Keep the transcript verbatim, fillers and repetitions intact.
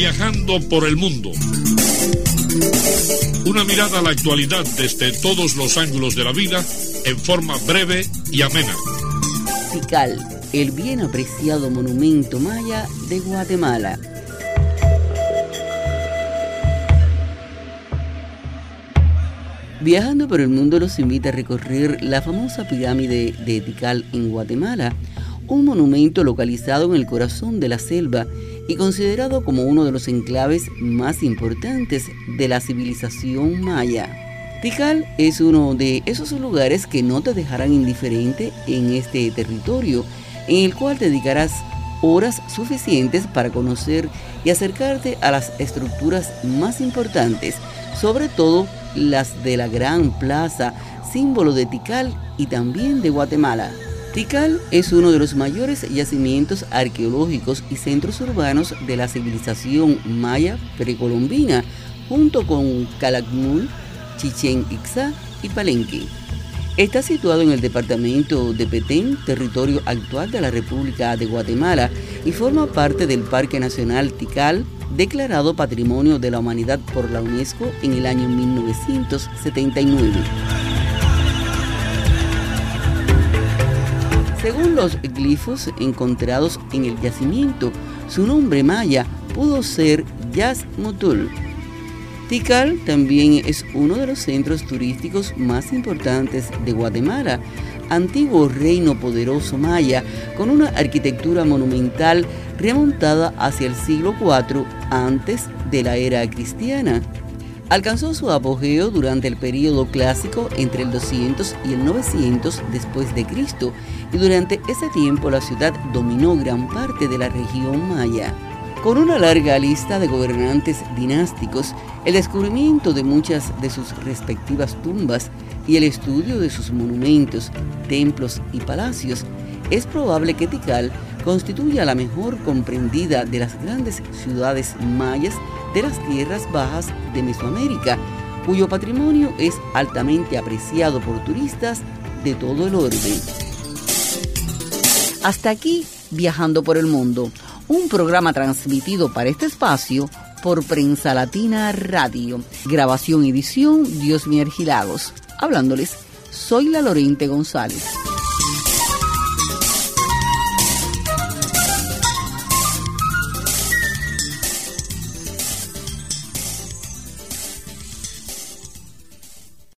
Viajando por el mundo. Una mirada a la actualidad desde todos los ángulos de la vida en forma breve y amena. Tikal, el bien apreciado monumento maya de Guatemala. Viajando por el mundo nos invita a recorrer la famosa pirámide de Tikal en Guatemala, un monumento localizado en el corazón de la selva y considerado como uno de los enclaves más importantes de la civilización maya. Tikal es uno de esos lugares que no te dejarán indiferente en este territorio, en el cual dedicarás horas suficientes para conocer y acercarte a las estructuras más importantes, sobre todo las de la Gran Plaza, símbolo de Tikal y también de Guatemala. Tikal es uno de los mayores yacimientos arqueológicos y centros urbanos de la civilización maya precolombina, junto con Calakmul, Chichén Itzá y Palenque. Está situado en el departamento de Petén, territorio actual de la República de Guatemala, y forma parte del Parque Nacional Tikal, declarado Patrimonio de la Humanidad por la UNESCO en el año mil novecientos setenta y nueve. Según los glifos encontrados en el yacimiento, su nombre maya pudo ser Yazmutul. Tikal también es uno de los centros turísticos más importantes de Guatemala, antiguo reino poderoso maya con una arquitectura monumental remontada hacia el siglo cuatro antes de la era cristiana. Alcanzó su apogeo durante el período clásico entre el doscientos y el novecientos después de Cristo, y durante ese tiempo la ciudad dominó gran parte de la región maya. Con una larga lista de gobernantes dinásticos, el descubrimiento de muchas de sus respectivas tumbas y el estudio de sus monumentos, templos y palacios, es probable que Tikal constituya la mejor comprendida de las grandes ciudades mayas de las tierras bajas de Mesoamérica, cuyo patrimonio es altamente apreciado por turistas de todo el orbe. Hasta aquí, Viajando por el Mundo, un programa transmitido para este espacio por Prensa Latina Radio. Grabación y edición, Diosmi Argilagos. Hablándoles, soy la Lorente González.